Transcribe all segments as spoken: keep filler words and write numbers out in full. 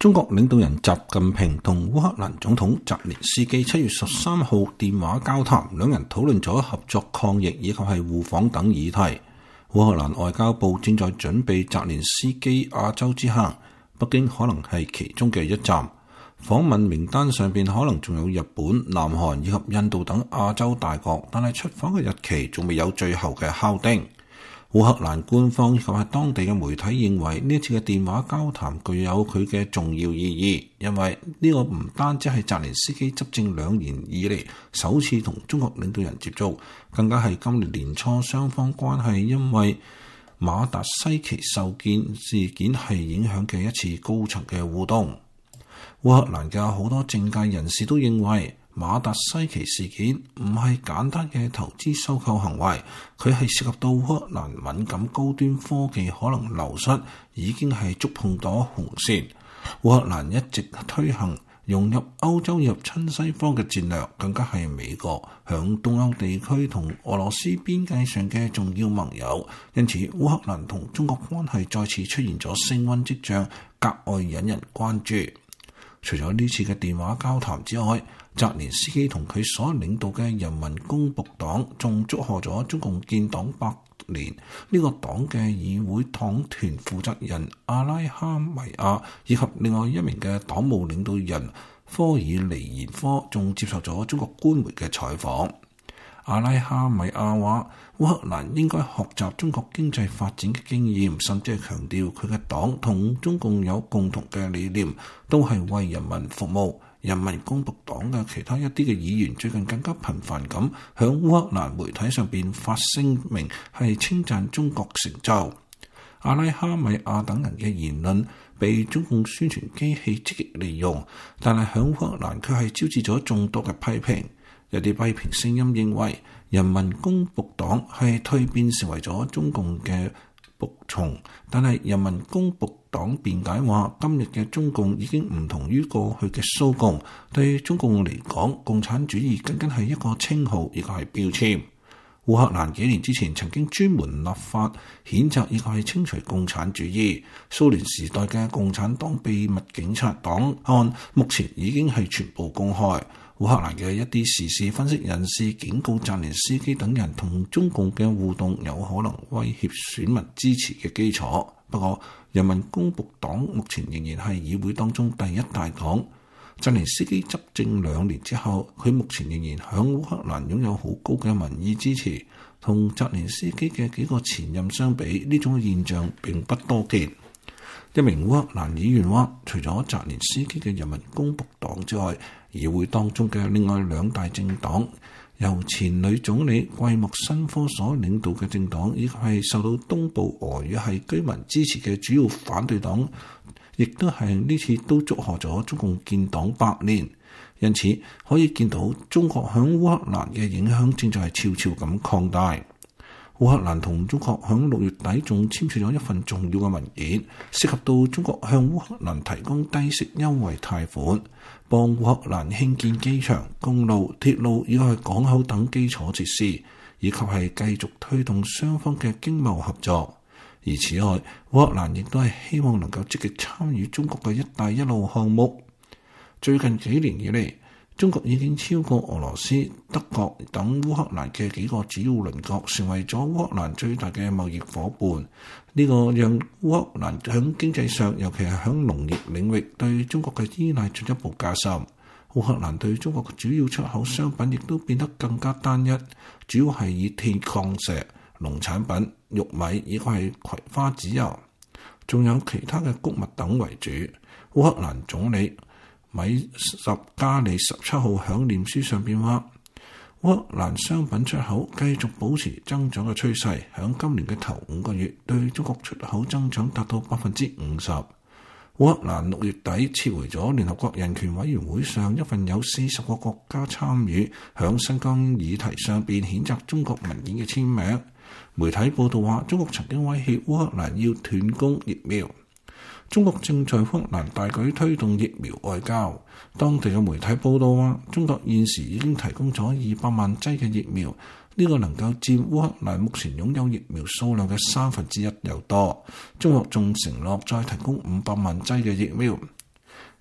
中國領導人習近平同烏克蘭總統澤連斯基七月十三號電話交談，兩人討論咗合作抗疫以及係互訪等議題。烏克蘭外交部正在準備澤連斯基亞洲之行，北京可能係其中嘅一站。訪問名單上邊可能仲有日本、南韓以及印度等亞洲大國，但係出訪嘅日期仲未有最後嘅敲定。烏克蘭官方以及係當地嘅媒體認為呢一次嘅電話交談具有佢嘅重要意義，因為呢個唔單止係澤連斯基執政兩年以嚟首次同中國領導人接觸，更加係今年年初雙方關係因為馬達西奇受建事件係影響嘅一次高層嘅互動。烏克蘭嘅好多政界人士都認為馬達西奇事件唔係簡單嘅投資收購行為，佢係涉及到烏克蘭敏感高端科技可能流失，已經係觸碰到紅線。烏克蘭一直推行融入歐洲以及親西方嘅戰略，更加係美國響東歐地區同俄羅斯邊界上嘅重要盟友，因此烏克蘭同中國關係再次出現咗升溫跡象，格外引人關注。除咗呢次嘅電話交談之外，澤連斯基同佢所領導嘅人民公僕黨仲祝賀咗中共建黨百年。呢個黨嘅議會黨團負責人阿拉哈米亞以及另外一名嘅黨務領導人科爾尼延科仲接受咗中國官媒嘅採訪。阿拉哈米亞話，烏克蘭應該學習中國經濟發展嘅經驗，甚至係強調佢嘅黨同中共有共同嘅理念，都係為人民服務。人民公僕黨嘅其他一啲嘅議員最近更加頻繁咁響烏克蘭媒體上邊發聲明，係稱讚中國成就。阿拉哈米亞等人嘅言論被中共宣傳機器積極利用，但係響烏克蘭卻係招致咗眾多嘅批評。有啲批評聲音認為，人民公僕黨係蛻變成為咗中共嘅僕從，但係人民公僕黨辯解話，今日嘅中共已經唔同於過去嘅蘇共，對中共嚟講，共產主義僅僅係一個稱號，亦係標籤。烏克蘭幾年之前曾經專門立法譴責，亦係清除共產主義。蘇聯時代嘅共產黨秘密警察檔案，目前已經係全部公開。烏克蘭嘅一啲時事分析人士警告澤連斯基等人同中共嘅互動有可能威脅選民支持嘅基礎。不過，人民公僕黨目前仍然係議會當中第一大黨。澤連斯基執政兩年之後，佢目前仍然響烏克蘭擁有好高嘅民意支持。同澤連斯基嘅幾個前任相比，呢種現象並不多見。一名烏克蘭議員話，除咗澤連斯基嘅人民公僕黨之外，議會當中嘅另外兩大政黨，由前女總理季莫申科所領導嘅政黨，以及係受到東部俄語系居民支持嘅主要反對黨，亦都係呢次都祝賀咗中共建黨百年。因此可以見到中國響烏克蘭嘅影響正在悄悄咁擴大。烏克蘭同中國響六月底仲簽署咗一份重要嘅文件，涉及到中國向烏克蘭提供低息優惠貸款，幫烏克蘭興建機場、公路、鐵路以及係港口等基礎設施，以及係繼續推動雙方嘅經貿合作。而此外，烏克蘭亦都係希望能夠積極參與中國嘅一帶一路項目。最近幾年以嚟，中國已經超過俄羅斯、德國等烏克蘭嘅幾個主要鄰國，成為咗烏克蘭最大嘅貿易夥伴。呢、這個讓烏克蘭響經濟上，尤其係響農業領域，對中國嘅依賴進一步加深。烏克蘭對中國嘅主要出口商品亦都變得更加單一，主要係以鐵礦石、農產品、玉米以及係葵花籽油，仲有其他嘅穀物等為主。烏克蘭總理米什加利十七號響臉書上邊話，烏克蘭商品出口繼續保持增長嘅趨勢，響今年嘅頭五個月對中國出口增長達到百分之五十。烏克蘭六月底撤回咗聯合國人權委員會上一份有四十個國家參與響新疆議題上邊譴責中國文件嘅簽名。媒體報道話，中國曾經威脅烏克蘭要斷供疫苗。中國正在烏克蘭大舉推動疫苗外交。當地嘅媒體報道話，中國現時已經提供咗二百萬劑嘅疫苗，呢、這個能夠佔烏克蘭目前擁有疫苗數量嘅三分之一有多。中國仲承諾再提供五百萬劑嘅疫苗。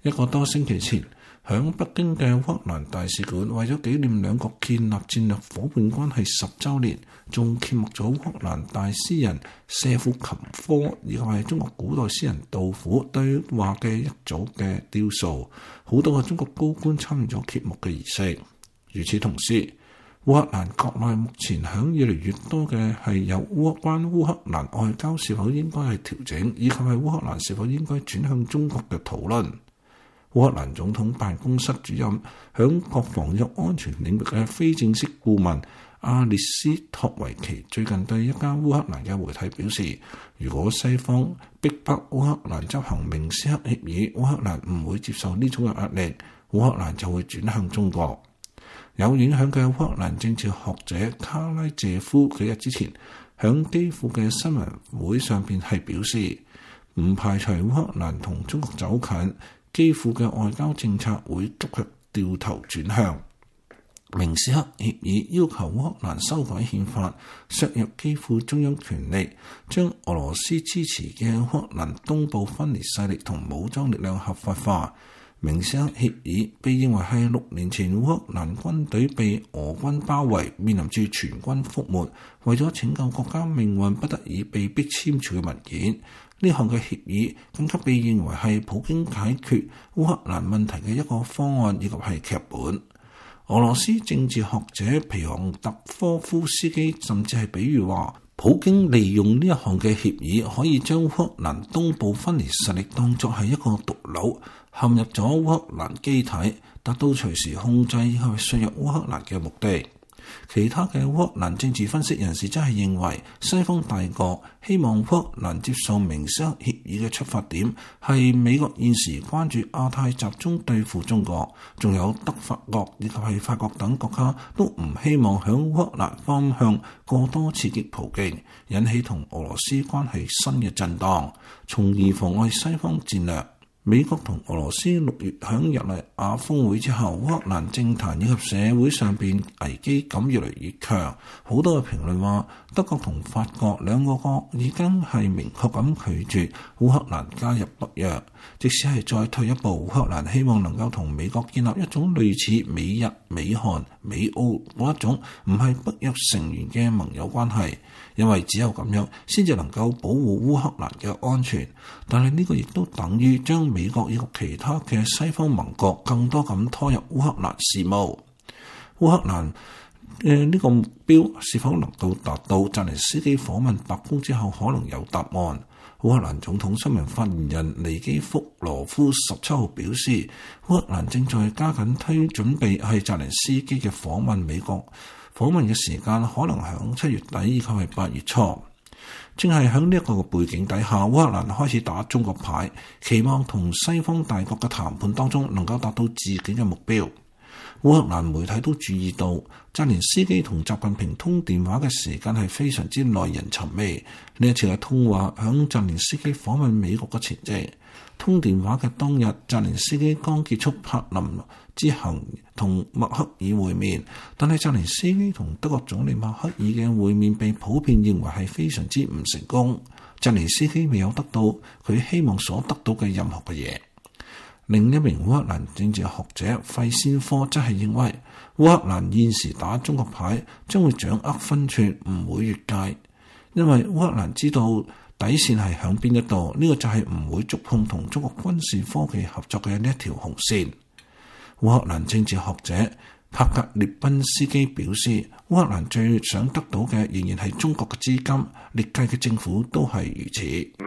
一個多星期前，響北京嘅烏克蘭大使館為咗紀念兩國建立戰略夥伴關係十週年，仲揭幕咗烏克蘭大詩人謝庫琴科以及係中國古代詩人杜甫對話嘅一組嘅雕塑，好多嘅中國高官參與咗揭幕嘅儀式。與此同時，烏克蘭國內目前響越嚟越多嘅係有烏關烏克蘭外交是否應該係調整，以及係烏克蘭是否應該轉向中國嘅討論。烏克蘭總統辦公室主任響國防與安全領域嘅非正式顧問阿列斯托維奇最近對一家烏克蘭嘅媒體表示，如果西方逼迫烏克蘭執行明斯克協議，烏克蘭唔會接受呢種嘅壓力，烏克蘭就會轉向中國。有影響嘅烏克蘭政治學者卡拉謝夫幾日之前響基輔嘅新聞會上邊係表示，唔排除烏克蘭同中國走近，基輔嘅外交政策會急劇掉頭轉向。明斯克協議要求烏克蘭修改憲法，削弱基輔中央權力，將俄羅斯支持嘅烏克蘭東部分裂勢力同武裝力量合法化。明斯克協議被認為係六年前烏克蘭軍隊被俄軍包圍，面臨住全軍覆沒，為咗拯救國家命運不得已被迫簽署嘅文件。呢項嘅協議更加被認為係普京解決烏克蘭問題嘅一個方案以及係劇本。俄羅斯政治學者皮昂特科夫斯基甚至係比喻話，普京利用呢一項嘅協議可以將烏克蘭東部分裂勢力當作係一個毒瘤，陷入咗烏克蘭機體，達到隨時控制以及削弱烏克蘭嘅目的。其他嘅烏克蘭政治分析人士真係認為，西方大國希望烏克蘭接受明斯克協議嘅出發點係美國現時關注亞太集中對付中國，仲有德法國以及係法國等國家都唔希望響烏克蘭方向過多刺激普京，引起同俄羅斯關係新嘅震盪，從而妨礙西方戰略。美國同俄羅斯六月響日內瓦峰會之後，烏克蘭政壇以及社會上邊危機感越嚟越強。好多嘅評論話，德國同法國兩個國已經係明確咁拒絕烏克蘭加入北約。即使係再退一步，烏克蘭希望能夠同美國建立一種類似美日、美韓、美澳嗰一種唔係北約成員嘅盟友關係，因為只有咁樣先至能夠保護烏克蘭嘅安全。但係呢個亦都等於將美國以及其他嘅西方盟國更多咁拖入烏克蘭事務。烏克蘭嘅呢個目標是否能夠達到？澤連斯基訪問白宮之後可能有答案。烏克蘭總統新聞發言人尼基福羅夫十七號表示，烏克蘭正在加緊推準備係澤連斯基嘅訪問美國，訪問嘅時間可能響七月底以及係八月初。正係喺呢一個背景底下，烏克蘭開始打中國牌，期望同西方大國嘅談判當中能夠達到自己嘅目標。烏克蘭媒體都注意到，澤連斯基同習近平通電話嘅時間係非常之耐人尋味。呢一次嘅通話響澤連斯基訪問美國嘅前夕，通電話嘅當日，澤連斯基剛結束柏林之行同默克爾會面，但係澤連斯基同德國總理默克爾嘅會面被普遍認為係非常之唔成功。澤連斯基未有得到佢希望所得到嘅任何嘅嘢。另一名烏克蘭政治學者費先科則係認為，烏克蘭現時打中國牌將會掌握分寸，唔會越界，因為烏克蘭知道底線係響邊一度，呢、這個就係唔會觸碰同中國軍事科技合作嘅呢一條紅線。烏克蘭政治學者帕格列賓斯基表示，烏克蘭最想得到嘅仍然係中國嘅資金，歷屆嘅政府都係如此。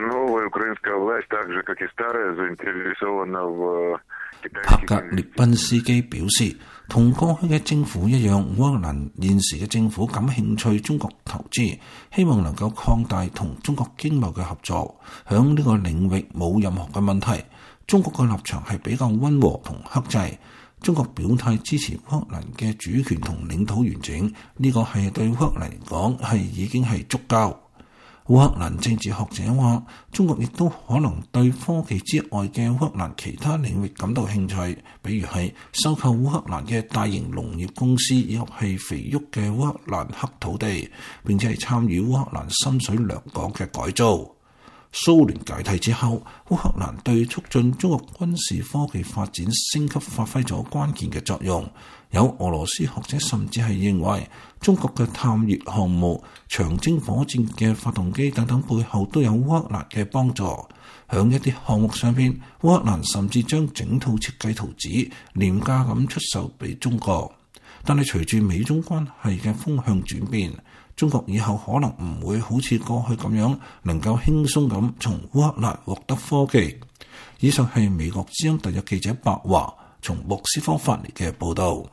帕格列賓斯基表示，同過去嘅政府一樣，烏克蘭現時嘅政府感興趣中國投資，希望能夠擴大同中國經貿嘅合作。響呢個領域冇任何嘅問題，中國嘅立場係比較溫和同克制。中國表態支持烏克蘭嘅主權同領土完整，呢、這個係對烏克蘭嚟講係已經係足夠。烏克蘭政治學者話，中國亦都可能對科技之外嘅烏克蘭其他領域感到興趣，比如係收購烏克蘭嘅大型農業公司，以及係肥沃嘅烏克蘭黑土地，並且係參與烏克蘭深水良港嘅改造。 蘇聯解體之後，烏克蘭對促進中國軍事科技發展升級發揮咗關鍵嘅作用。有俄羅斯學者甚至係認為，中國嘅探月項目、長征火箭嘅發動機等等背後都有烏克蘭嘅幫助。響一啲項目上邊，烏克蘭甚至將整套設計圖紙廉價咁出售俾中國。但係隨住美中關係嘅風向轉變，中國以後可能唔會好似過去咁樣能夠輕鬆咁從烏克蘭獲得科技。以上係美國之音特約記者白華從莫斯科發嚟嘅報道。